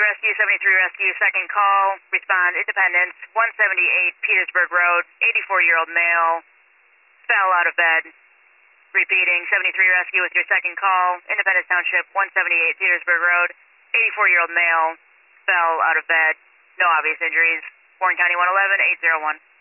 Rescue, 73 Rescue, second call. Respond, Independence, 178 Petersburg Road, 84-year-old male, fell out of bed. Repeating, 73 Rescue with your second call. Independence Township, 178 Petersburg Road, 84-year-old male, fell out of bed. No obvious injuries. Warren County 111, 801.